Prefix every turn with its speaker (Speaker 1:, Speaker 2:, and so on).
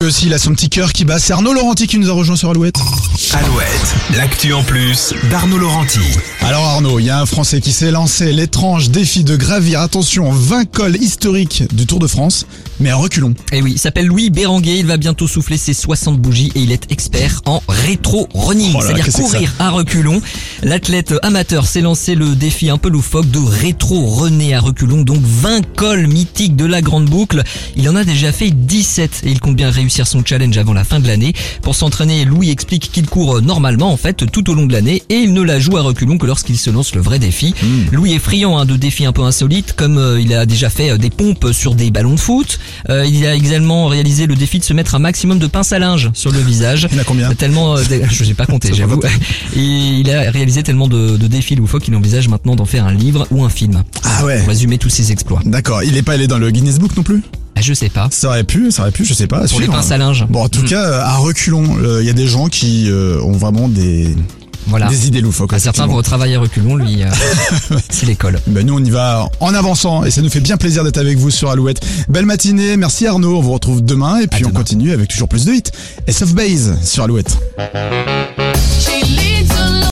Speaker 1: aussi, il a son petit cœur qui bat. C'est Arnaud Laurenti qui nous a rejoint sur Alouette.
Speaker 2: Alouette, l'actu en plus d'Arnaud Laurenti.
Speaker 1: Alors Arnaud, il y a un Français qui s'est lancé l'étrange défi de gravir, attention, 20 cols historiques du Tour de France, mais à reculons.
Speaker 3: Et oui, il s'appelle Louis Béranguer, il va bientôt souffler ses 60 bougies et il est expert en rétro-running,
Speaker 1: Oh là là,
Speaker 3: c'est-à-dire
Speaker 1: qu'est-ce que
Speaker 3: courir à reculons. L'athlète amateur s'est lancé le défi un peu loufoque de rétro-runner à reculons, donc 20 cols mythiques de la grande boucle. Il en a déjà fait 17 et il compte bien réussir son challenge avant la fin de l'année. Pour s'entraîner, Louis explique qu'il court normalement en fait tout au long de l'année et il ne la joue à reculons que lorsqu'il se lance le vrai défi. Louis est friand de défis un peu insolites, comme il a déjà fait des pompes sur des ballons de foot. Il a également réalisé le défi de se mettre un maximum de pince à linge sur le visage.
Speaker 1: Il a combien?
Speaker 3: Tellement, je n'ai pas compté, j'avoue. Et il a réalisé tellement de défis loufoques qu'il envisage maintenant d'en faire un livre ou un film.
Speaker 1: Ah ouais.
Speaker 3: Pour résumer tous ses exploits.
Speaker 1: D'accord, il est pas allé dans le Guinness Book non plus?
Speaker 3: Je sais pas.
Speaker 1: Ça aurait pu, je sais pas.
Speaker 3: Pour les pinces à linge.
Speaker 1: Bon, en tout cas, à reculons, il y a des gens qui ont vraiment des idées loufoques.
Speaker 3: Certains vont au travail à reculons, lui, c'est l'école.
Speaker 1: Ben nous on y va en avançant et ça nous fait bien plaisir d'être avec vous sur Alouette. Belle matinée, merci Arnaud, on vous retrouve demain et puis on continue avec toujours plus de hits. Et Soft Base sur Alouette.